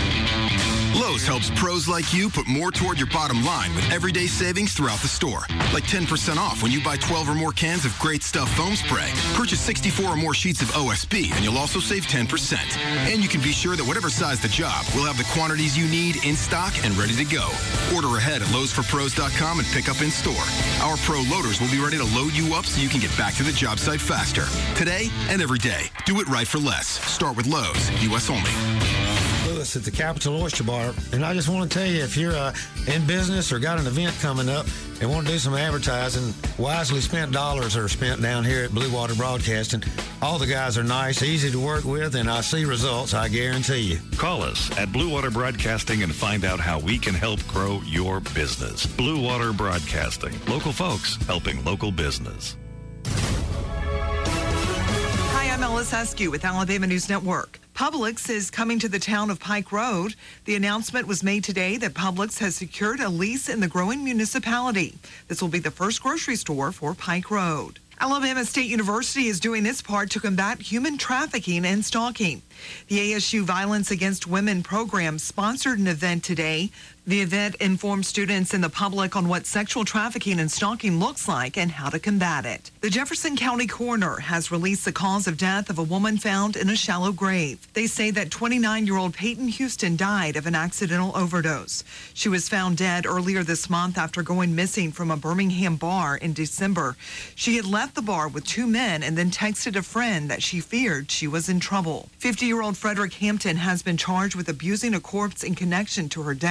Lowe's helps pros like you put more toward your bottom line with everyday savings throughout the store. Like ten percent off when you buy twelve or more cans of Great Stuff foam spray. Purchase sixty-four or more sheets of O S B and you'll also save ten percent. And you can be sure that whatever size the job, we'll have the quantities you need in stock and ready to go. Order ahead at Lowe's for pros dot com and pick up in store. Our pro loaders will be ready to load you up so you can get back to the job site faster. Today and every day. Do it right for less. Start with Lowe's. U S only. Lewis at the Capital Oyster Bar, and I just want to tell you, if you're uh, in business or got an event coming up and want to do some advertising, wisely spent dollars are spent down here at Blue Water Broadcasting. All the guys are nice, easy to work with, and I see results, I guarantee you. Call us at Blue Water Broadcasting and find out how we can help grow your business. Blue Water Broadcasting, local folks helping local business. Hi, I'm Ellis Askew with Alabama News Network. Publix is coming to the town of Pike Road. The announcement was made today that Publix has secured a lease in the growing municipality. This will be the first grocery store for Pike Road. Alabama State University is doing its part to combat human trafficking and stalking. The A S U Violence Against Women program sponsored an event today. The event informed students and the public on what sexual trafficking and stalking looks like and how to combat it. The Jefferson County coroner has released the cause of death of a woman found in a shallow grave. They say that twenty-nine-year-old Peyton Houston died of an accidental overdose. She was found dead earlier this month after going missing from a Birmingham bar in December. She had left the bar with two men and then texted a friend that she feared she was in trouble. fifty-year-old Frederick Hampton has been charged with abusing a corpse in connection to her death.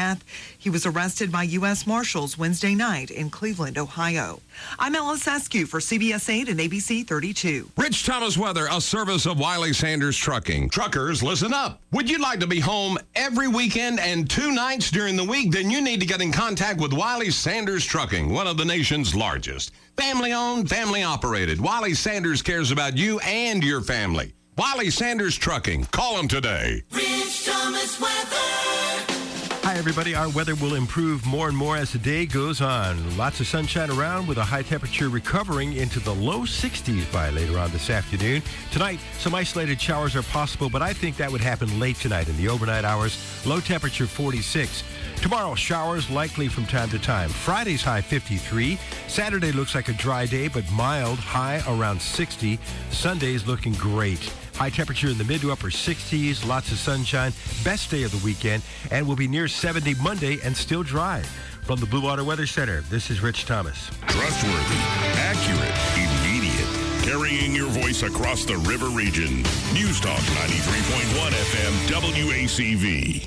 He was arrested by U S Marshals Wednesday night in Cleveland, Ohio. I'm Alice Askew for C B S eight and A B C thirty-two. Rich Thomas Weather, a service of Wiley Sanders Trucking. Truckers, listen up. Would you like to be home every weekend and two nights during the week? Then you need to get in contact with Wiley Sanders Trucking, one of the nation's largest. Family owned, family operated. Wiley Sanders cares about you and your family. Wiley Sanders Trucking. Call them today. Rich Thomas Weather. Hi, everybody. Our weather will improve more and more as the day goes on. Lots of sunshine around with a high temperature recovering into the low sixties by later on this afternoon. Tonight, some isolated showers are possible, but I think that would happen late tonight in the overnight hours. Low temperature forty-six. Tomorrow, showers likely from time to time. Friday's high fifty-three. Saturday looks like a dry day, but mild, high around sixty. Sunday's looking great. High temperature in the mid to upper sixties, lots of sunshine, best day of the weekend, and will be near seventy Monday and still dry. From the Blue Water Weather Center, this is Rich Thomas. Trustworthy, accurate, immediate. Carrying your voice across the river region. News Talk ninety-three point one F M W A C V.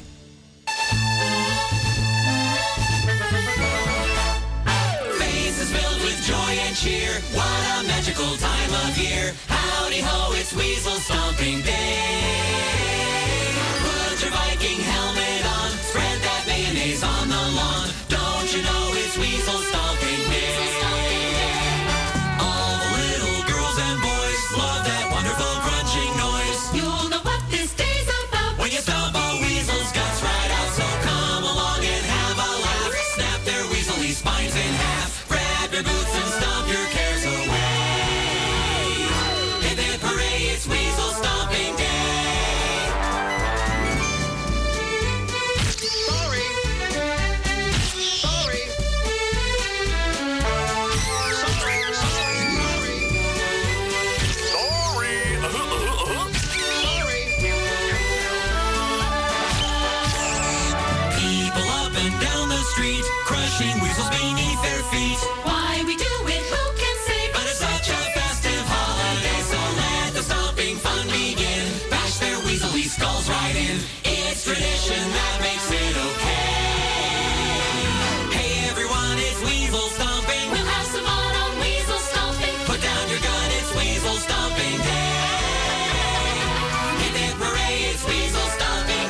Faces filled with joy and cheer. What a magical time of year. Howdy ho, it's Weasel Stomping Day. Put your Viking helmet on. Spread that mayonnaise on the lawn. Don't you know it's Weasel Stomping Day? All the little girls and boys love that wonderful crunching noise. You'll know what this day's about when you stomp a weasel's guts right out. So come along and have a laugh. Snap their weaselly spines in half. Grab your boots and stomp your cares away. Hip hip hooray, it's Weasel Stomping Day. Sorry. Sorry. Sorry. Sorry. Sorry. Sorry. People up and down the street, crushing weasels beneath their feet. Why we do it, who can say? But it's such a festive holiday, so let the stomping fun begin. Bash their weaselly skulls right in. It's tradition that makes it okay. Hey everyone, it's Weasel Stomping. We'll have some fun on Weasel Stomping. Put down your gun, it's Weasel Stomping Day. Hip hip hooray, it's Weasel Stomping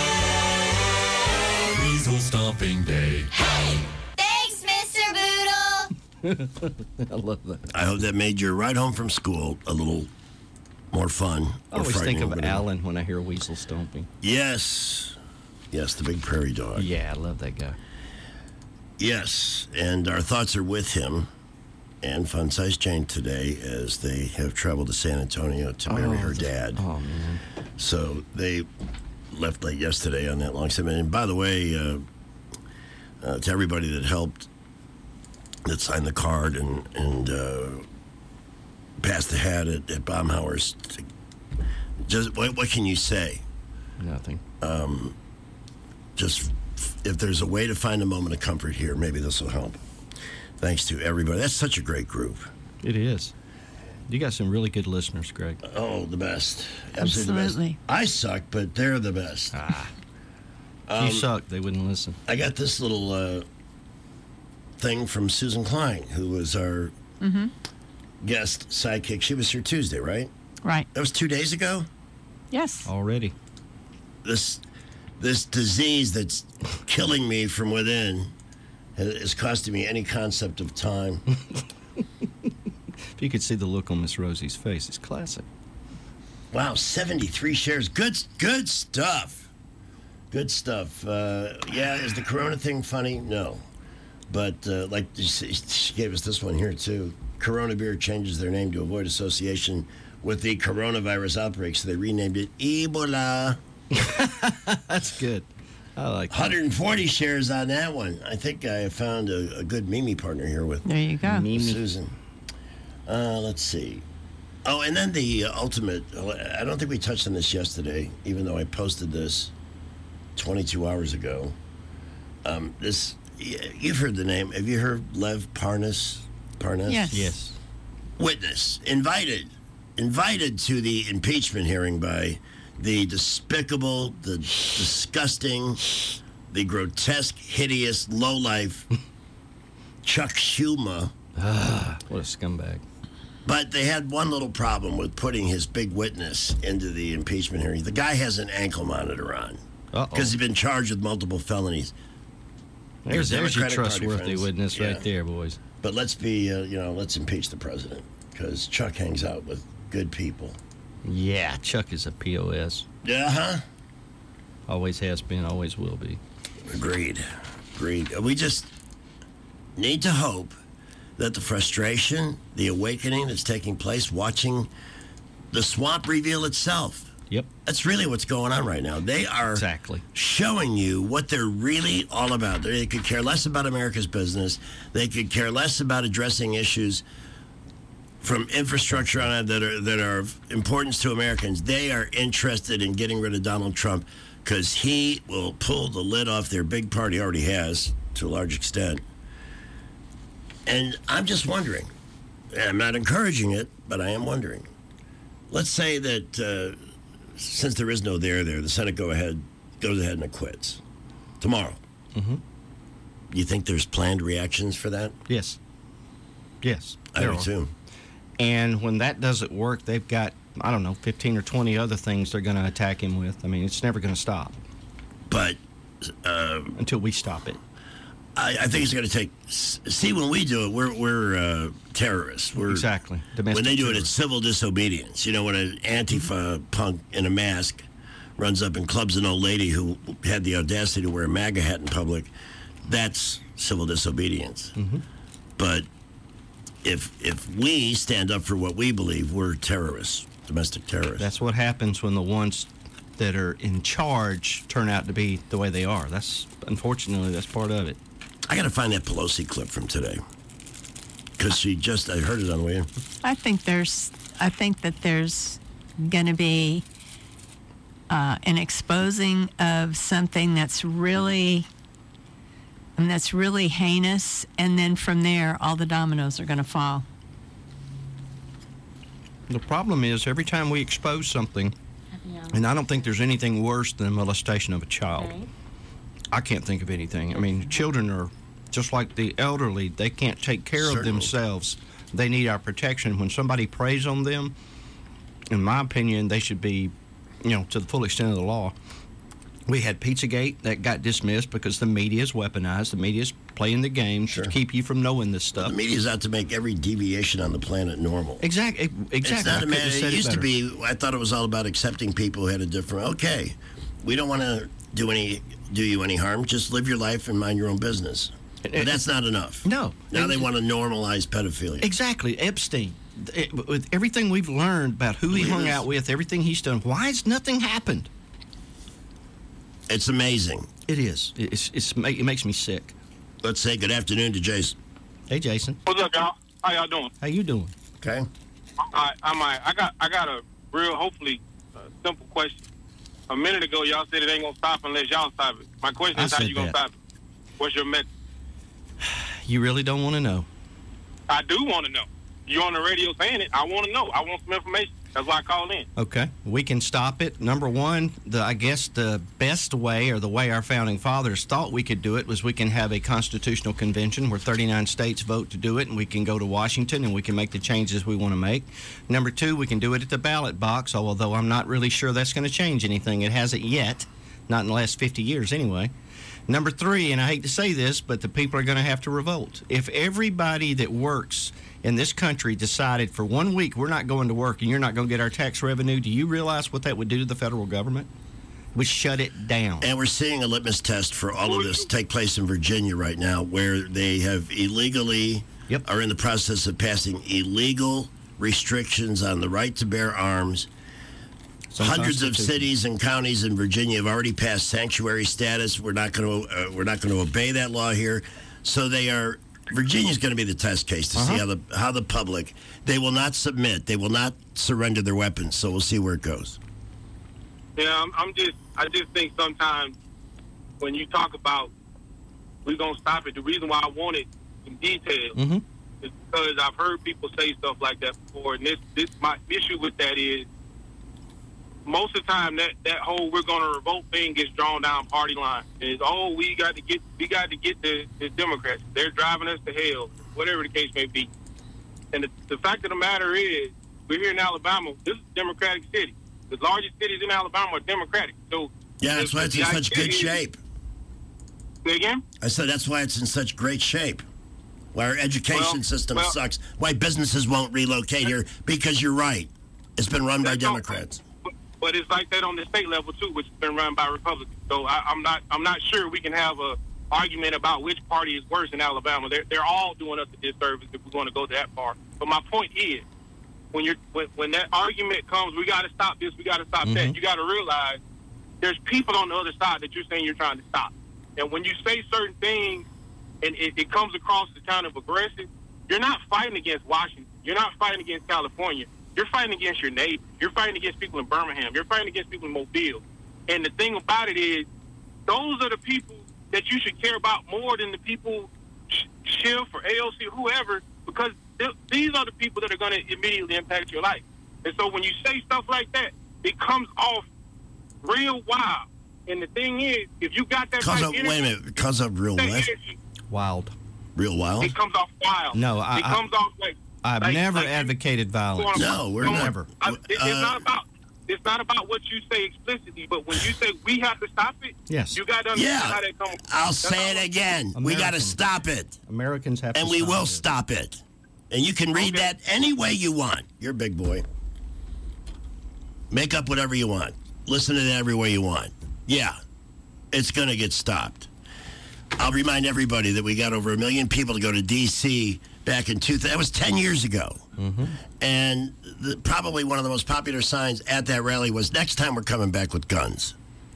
Day. Weasel Stomping Day. Hey! Thanks, Mister Boodle. I love that. I hope that made your ride home from school a little more fun. I or always think frightening, of whatever. Alan when I hear weasel stomping. Yes. Yes, the big prairie dog. Yeah, I love that guy. Yes, and our thoughts are with him and Fun Size Jane today as they have traveled to San Antonio to marry Oh, her the- dad. Oh, man. So they left late yesterday on that long segment. And by the way, uh, uh, to everybody that helped, that signed the card and, and uh, passed the hat at, at Baumhauer's, just what, what can you say? Nothing. Um, just if there's a way to find a moment of comfort here, maybe this will help. Thanks to everybody. That's such a great group. It is. You got some really good listeners, Greg. Oh, the best. Absolutely, Absolutely. the best. I suck, but they're the best. Ah. Um, you suck. They wouldn't listen. I got this little uh, thing from Susan Klein, who was our Mm-hmm. guest sidekick. She was here Tuesday, right? Right. That was two days ago? Yes. Already. This this disease that's killing me from within is costing me any concept of time. If you could see the look on Miss Rosie's face, it's classic. Wow, seventy-three shares. Good good stuff. Good stuff. Uh, yeah, is the Corona thing funny? No. But uh, like she she gave us this one here, too. Corona Beer changes their name to avoid association with the coronavirus outbreak, so they renamed it Ebola. That's good. I like that. one hundred forty shares on that one. I think I found a, a good Mimi partner here with There you go. Mimi. Susan. Uh, let's see. Oh, and then the uh, ultimate. I don't think we touched on this yesterday, even though I posted this twenty-two hours ago. Um, this you've heard the name. Have you heard Lev Parnas? Parnas? Yes. Yes. Witness invited, invited to the impeachment hearing by the despicable, the disgusting, the grotesque, hideous, low-life Chuck Schumer. Ah, what a scumbag. But they had one little problem with putting his big witness into the impeachment hearing. The guy has an ankle monitor on because he's been charged with multiple felonies. There's, there's your Democratic Party trustworthy friends. witness Yeah. right there, boys. But let's be, uh, you know, let's impeach the president because Chuck hangs out with good people. Yeah, Chuck is a P O S. Yeah, huh? Always has been, always will be. Agreed. Agreed. We just need to hope that the frustration, the awakening that's taking place watching the swamp reveal itself. Yep. That's really what's going on right now. They are exactly showing you what they're really all about. They could care less about America's business. They could care less about addressing issues from infrastructure on it that are that are of importance to Americans. They are interested in getting rid of Donald Trump because he will pull the lid off their big party, already has to a large extent. And I'm just wondering, and I'm not encouraging it, but I am wondering. Let's say that uh, since there is no there there, the Senate go ahead goes ahead and acquits tomorrow. Mm-hmm. You think there's planned reactions for that? Yes. Yes. I there do are. too. And when that doesn't work, they've got, I don't know, fifteen or twenty other things they're going to attack him with. I mean, it's never going to stop. But uh, until we stop it. I, I think it's going to take. See, when we do it, we're we're uh, terrorists. We're, exactly. When they do it, it's civil disobedience. You know, when an Antifa punk in a mask runs up and clubs an old lady who had the audacity to wear a MAGA hat in public, that's civil disobedience. Mm-hmm. But if if we stand up for what we believe, we're terrorists, domestic terrorists. That's what happens when the ones that are in charge turn out to be the way they are. That's unfortunately that's part of it. I got to find that Pelosi clip from today because she just I heard it on the way in. I think there's, I think that there's going to be uh, an exposing of something that's really, and that's really heinous, and then from there, all the dominoes are going to fall. The problem is every time we expose something, and I don't think there's anything worse than molestation of a child. I can't think of anything. I mean, children are just like the elderly. They can't take care Certainly. of themselves. They need our protection. When somebody preys on them, in my opinion, they should be, you know, to the full extent of the law. We had Pizzagate that got dismissed because the media is weaponized. The media is playing the game to keep you from knowing this stuff. The media's out to make every deviation on the planet normal. Exactly. Exactly. It's not I a couldn't matter. have said It it used to better. be. I thought it was all about accepting people who had a different. Okay, we don't want to do any do you any harm. Just live your life and mind your own business. But that's not enough. No. Now they want to normalize pedophilia. Exactly. Epstein. It- with everything we've learned about who he Look at hung this. out with, everything he's done, why has nothing happened? It's amazing. It is. It's, it's, ma- it makes me sick. Let's say good afternoon to Jason. Hey, Jason. What's up, y'all? How y'all doing? How you doing? Okay. I, I might. I got. I got a real, hopefully, uh, simple question. A minute ago, y'all said it ain't gonna stop unless y'all stop it. My question I is, how said you gonna that. stop it? What's your method? You really don't want to know. I do want to know. You're on the radio saying it. I want to know. I want some information. That's why I called in. Okay. We can stop it. Number one, the I guess the best way, or the way our founding fathers thought we could do it, was we can have a constitutional convention where thirty-nine states vote to do it, and we can go to Washington and we can make the changes we want to make. Number two, we can do it at the ballot box, although I'm not really sure that's going to change anything. It hasn't yet, not in the last fifty years anyway. Number three, and I hate to say this, but the people are going to have to revolt. If everybody that works in this country decided for one week we're not going to work and you're not going to get our tax revenue, do you realize what that would do to the federal government? We shut it down. And we're seeing a litmus test for all of this take place in Virginia right now, where they have illegally yep. are in the process of passing illegal restrictions on the right to bear arms. Hundreds of cities and counties in Virginia have already passed sanctuary status. We're not going to uh, we're not going to obey that law here. So they are. Virginia's going to be the test case to Uh-huh. see how the how the public. They will not submit. They will not surrender their weapons. So we'll see where it goes. Yeah, I'm, I'm just. I just think sometimes when you talk about we're gonna stop it, the reason why I want it in detail Mm-hmm. is because I've heard people say stuff like that before, and this this my issue with that is most of the time that, that whole we're going to revolt thing gets drawn down party line. And it's, oh, we got to get we got to get the, the Democrats. They're driving us to hell, whatever the case may be. And the, the fact of the matter is, we're here in Alabama. This is a Democratic city. The largest cities in Alabama are Democratic. So yeah, that's why it's in such good shape. Say again? I said that's why it's in such great shape. Why our education well, system well, sucks. Why businesses won't relocate here, because you're right. It's been run by Democrats. But, but it's like that on the state level too, which has been run by Republicans. So I, I'm not I'm not sure we can have a argument about which party is worse in Alabama. They're they're all doing us a disservice if we're going to go that far. But my point is, when you're when, when that argument comes, we got to stop this, we got to stop mm-hmm. that. You got to realize there's people on the other side that you're saying you're trying to stop. And when you say certain things and it, it comes across as kind of aggressive, you're not fighting against Washington. You're not fighting against California. You're fighting against your neighbors. You're fighting against people in Birmingham. You're fighting against people in Mobile. And the thing about it is, those are the people that you should care about more than the people, Schiff or A O C, whoever, because th- these are the people that are going to immediately impact your life. And so when you say stuff like that, it comes off real wild. And the thing is, if you got that Cause type of, energy, wait a minute, because of real what? Wild. Real wild? It comes off wild. No, I- It comes off like... I've like, never like, advocated violence. No, we're Come on. never. I, it, it's Uh, not about... It's not about what you say explicitly, but when you say we have to stop it, Yes. you got to understand Yeah, how that comes. I'll That's say all. it again. We got to Americans. stop it. Americans have And to we stop will it. stop it. And you can read Okay. that any way you want. You're a big boy. Make up whatever you want. Listen to that every way you want. Yeah, it's going to get stopped. I'll remind everybody that we got over a million people to go to D C back in two thousand. That was ten years ago. Mm-hmm. And the, probably one of the most popular signs at that rally was, next time we're coming back with guns.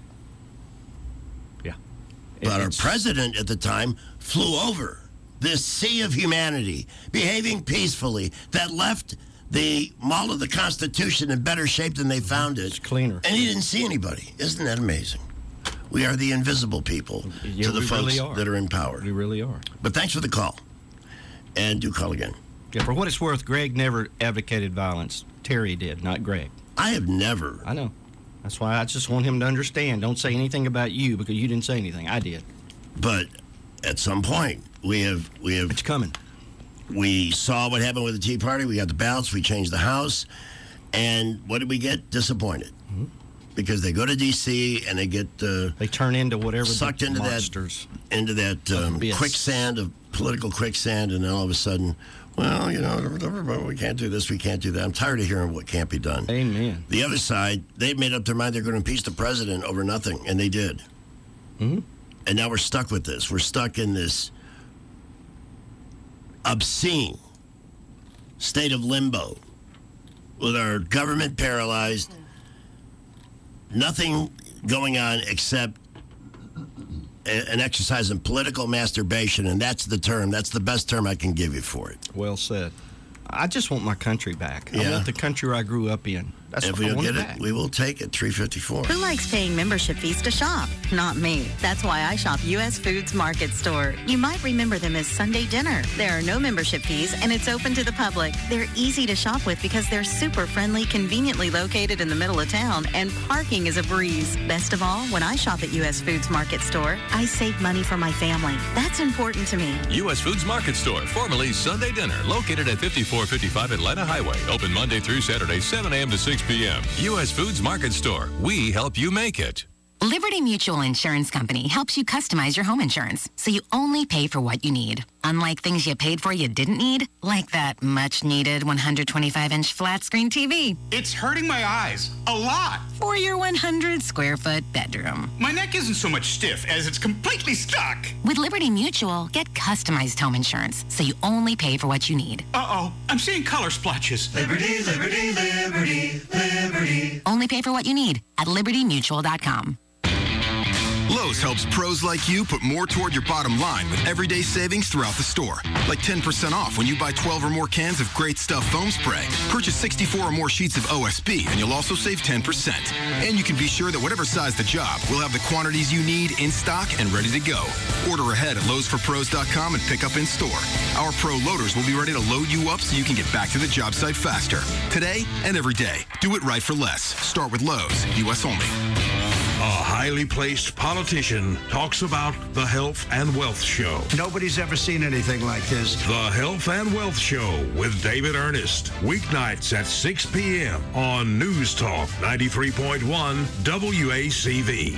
Yeah. But our It's- president at the time flew over this sea of humanity, behaving peacefully, that left the Mall of the Constitution in better shape than they found it. It's cleaner. And he didn't see anybody. Isn't that amazing? We are the invisible people Yeah, to the we folks really are. that are in power. We really are. But thanks for the call. And do call again. Yeah, for what it's worth, Greg never advocated violence. Terry did, not Greg. I have never. I know. That's why I just want him to understand. Don't say anything about you because you didn't say anything. I did. But at some point, we have we have. It's coming. We saw what happened with the Tea Party. We got the ballots. We changed the House. And what did we get? Disappointed. Mm-hmm. Because they go to D C and they get uh, They turn into whatever sucked the into monsters. that into that um, Abyss. quicksand of political quicksand, and then all of a sudden, well, you know, we can't do this, we can't do that. I'm tired of hearing what can't be done. Amen. The other side, they've made up their mind they're going to impeach the president over nothing, and they did. Mm-hmm. And now we're stuck with this. We're stuck in this obscene state of limbo with our government paralyzed, nothing going on except a- an exercise in political masturbation, and that's the term. That's the best term I can give you for it. Well said. I just want my country back. I Yeah. want the country I grew up in. That's if what we I don't want get it it, back. we will take it. three fifty-four. Who likes paying membership fees to shop? Not me. That's why I shop U S Foods Market Store. You might remember them as Sunday dinner. There are no membership fees and it's open to the public. They're easy to shop with because they're super friendly, conveniently located in the middle of town, and parking is a breeze. Best of all, when I shop at U S Foods Market Store, I save money for my family. That's important to me. U S Foods Market Store, formerly Sunday Dinner, located at fifty-four fifty-five Atlanta Highway. Open Monday through Saturday, seven a.m. to six p.m. U S Foods Market Store. We help you make it. Liberty Mutual Insurance Company helps you customize your home insurance so you only pay for what you need. Unlike things you paid for you didn't need, like that much-needed one hundred twenty-five inch flat-screen T V. It's hurting my eyes a lot. For your one hundred square foot bedroom. My neck isn't so much stiff as it's completely stuck. With Liberty Mutual, get customized home insurance so you only pay for what you need. Uh-oh, I'm seeing color splotches. Liberty, liberty, liberty, liberty. Only pay for what you need at liberty mutual dot com. Lowe's helps pros like you put more toward your bottom line with everyday savings throughout the store. Like ten percent off when you buy twelve or more cans of Great Stuff foam spray. Purchase sixty-four or more sheets of O S B and you'll also save ten percent. And you can be sure that whatever size the job, we'll have the quantities you need in stock and ready to go. Order ahead at Lowe's For Pros dot com and pick up in store. Our pro loaders will be ready to load you up so you can get back to the job site faster. Today and every day. Do it right for less. Start with Lowe's. U S only. A highly placed politician talks about the Health and Wealth Show. Nobody's ever seen anything like this. The Health and Wealth Show with David Ernest. Weeknights at six p.m. on News Talk ninety-three point one W A C V.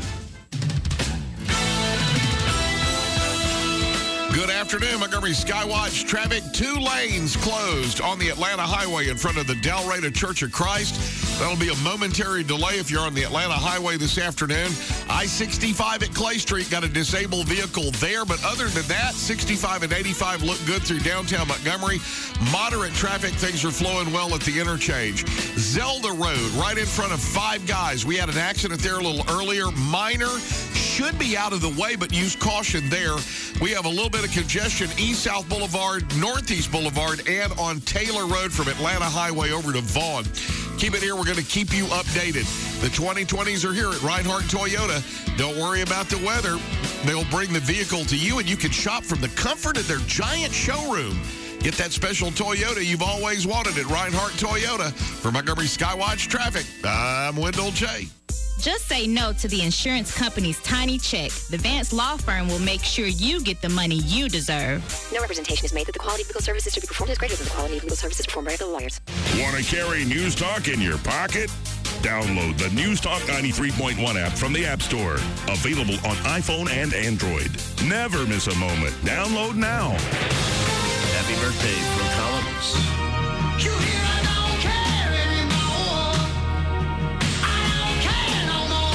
Good afternoon, Montgomery Skywatch traffic. Two lanes closed on the Atlanta Highway in front of the Del Rey Church of Christ. That'll be a momentary delay if you're on the Atlanta Highway this afternoon. I sixty-five at Clay Street got a disabled vehicle there, but other than that, sixty-five and eighty-five look good through downtown Montgomery. Moderate traffic, things are flowing well at the interchange. Zelda Road, right in front of Five Guys. We had an accident there a little earlier. Minor, should be out of the way, but use caution there. We have a little bit of congestion East-South Boulevard, Northeast Boulevard, and on Taylor Road from Atlanta Highway over to Vaughn. Keep it here. We're going to keep you updated. The twenty twenties are here at Reinhardt Toyota. Don't worry about the weather. They'll bring the vehicle to you, and you can shop from the comfort of their giant showroom. Get that special Toyota you've always wanted at Reinhardt Toyota. For Montgomery Skywatch Traffic, I'm Wendell J. Just say no to the insurance company's tiny check. The Vance Law Firm will make sure you get the money you deserve. No representation is made that the quality of legal services to be performed is greater than the quality of legal services performed by other lawyers. Want to carry News Talk in your pocket? Download the News Talk ninety-three point one app from the App Store. Available on iPhone and Android. Never miss a moment. Download now. Happy birthday, Phil Collins. You hear I don't care anymore. I don't care no more.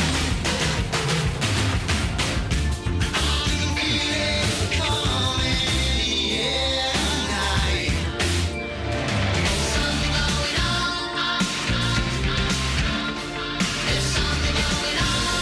I can feel it coming in the air tonight. Something going on. There's something going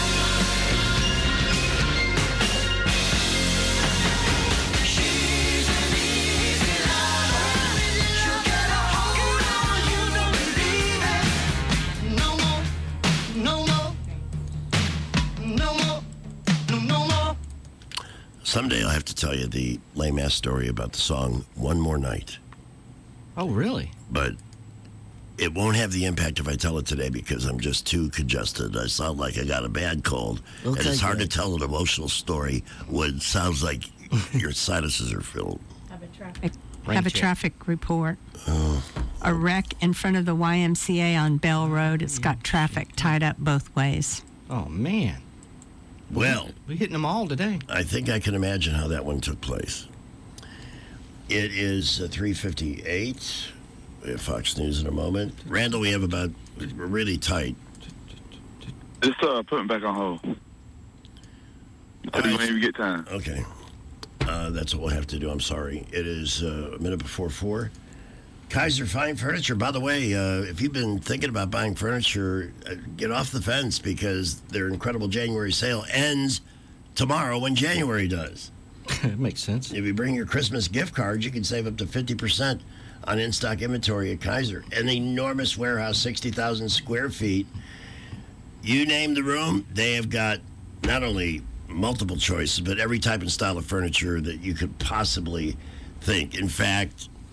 on. She's an easy lover. She'll get a hold on you, don't believe it. No more, no more, no more, no, no more. Someday I'll have to tell you the lame-ass story about the song One More Night. Oh, really? But it won't have the impact if I tell it today because I'm just too congested. I sound like I got a bad cold. Okay, and it's hard good. to tell an emotional story when it sounds like your sinuses are filled. Have a traffic, Rain have a check. traffic report. Oh. A wreck in front of the Y M C A on Bell Road. It's got traffic tied up both ways. Oh, man. Well, We're hitting them all today. I think I can imagine how that one took place. It is uh, three fifty-eight. We have Fox News in a moment. Randall, we have about, we're really tight. Just uh, put him back on hold. Until you even get time. Okay. Uh, that's what we'll have to do. I'm sorry. It is uh, a minute before four. Kaiser Fine Furniture. By the way, uh, if you've been thinking about buying furniture, uh, get off the fence because their incredible January sale ends tomorrow when January does. It makes sense. If you bring your Christmas gift cards, you can save up to fifty percent on in-stock inventory at Kaiser. An enormous warehouse, sixty thousand square feet. You name the room, they have got not only multiple choices, but every type and style of furniture that you could possibly think. In fact,